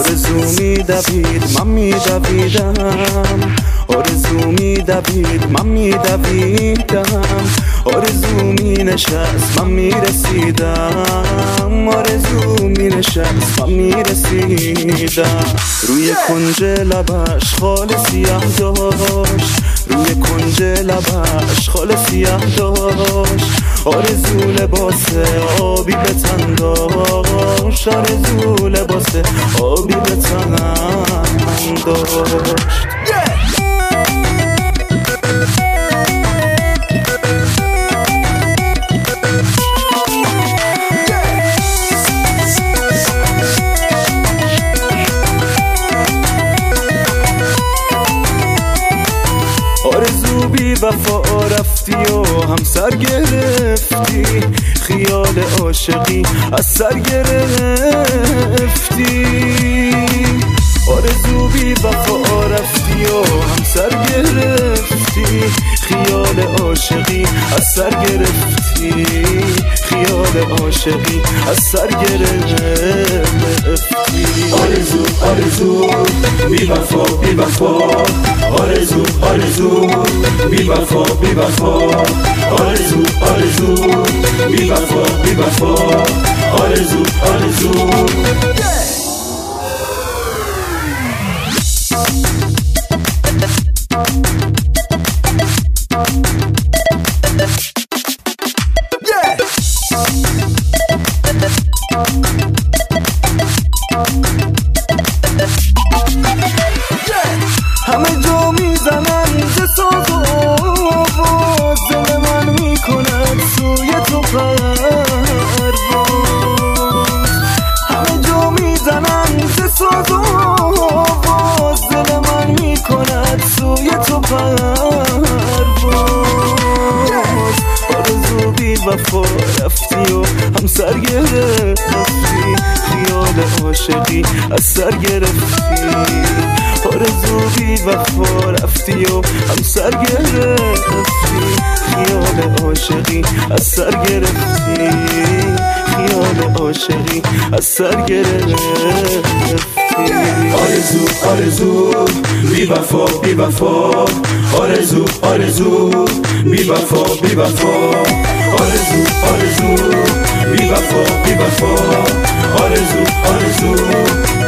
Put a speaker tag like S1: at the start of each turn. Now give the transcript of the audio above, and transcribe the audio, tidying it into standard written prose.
S1: آرزو میدوید من میدویدم، آرزو میدوید من میدویدم، آرزو مینشست من میرسیدم، آرزو مینشست من میرسیدم. روی کنج لبش خال سیاه داشت، روی کنج لبش خال سیاه داشت، آرزو لباس آبی به تن داشت، آرزو لباس آبی به تن داشت. آرزو بی وفا رفتی و همسر گرفتی، خیال عاشقی از سر گرفتی. آرزو بی وفا رفتی و همسر گرفتی، خیال عاشقی از سر گرفتی، خیال عاشقی از سر گرفتی.
S2: آرزو آرزو بی وفا بی وفا، آرزو آرزو بی وفا بی وفا، آرزو آرزو بی وفا بی وفا، آرزو آرزو.
S1: همه جا میزنن ز ساز و آواز، دل من میکند سوی تو پرواز. همه جا میزنن ز ساز و آواز، دل من میکند سوی تو پرواز. آرزو بی وفا رفتی و همسر گرفتی، خیال عاشقی از سر گرفتی. آرزو بی وفا رفتی و همسر گرفتی، خیال عاشقی از سر گرفتی، خیال عاشقی از سر گرفتی.
S2: آرزو آرزو بی وفا بی وفا، آرزو آرزو بی وفا بی وفا، آرزو آرزو بی وفا بی وفا، آرزو آرزو